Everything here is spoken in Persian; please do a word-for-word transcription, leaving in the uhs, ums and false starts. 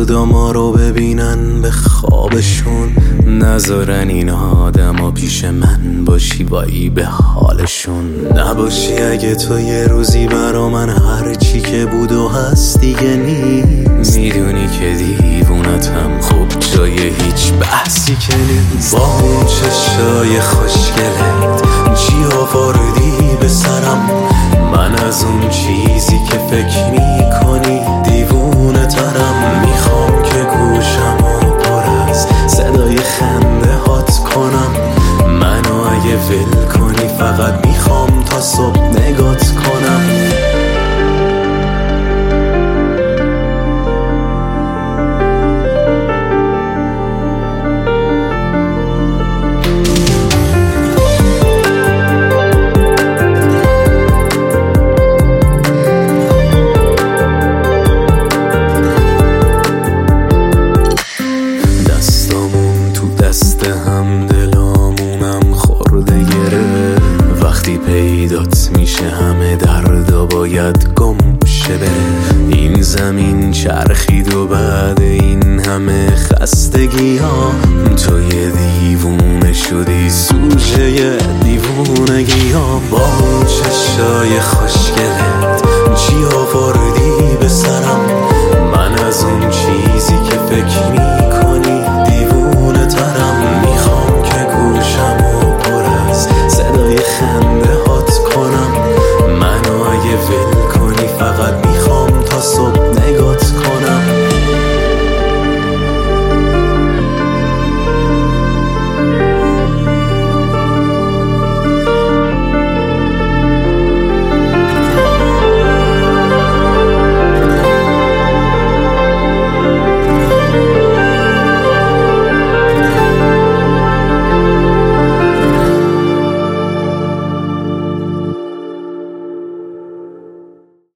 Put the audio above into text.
صدا ما رو ببینن به خوابشون، نذارن این آدما پیش من باشی وایی به حالشون. نباشی اگه تو یه روزی برا من هر چی که بود و هست دیگه نیست. میدونی که دیوونتم خب جای هیچ بحثی که نیست. با اون چشای خوشگلت چی آوردی به سرم، من از اون چیزی که فکر میکنی دیوونه ترم. میخوام که گوشمو پر از صدای خنده هات کنم، منو اگه ول کنی فقط میخوام تا صبح نگات کنم. دست هم دلامونم خورده گره، وقتی پیدات میشه همه دردا باید گم شه بره. این زمین چرخید و بعد این همه خستگی ها تو یه دیوونه شدی، سوژه دیوونگی ها. با اون چشای خوشگلت چی آوردی به سرم،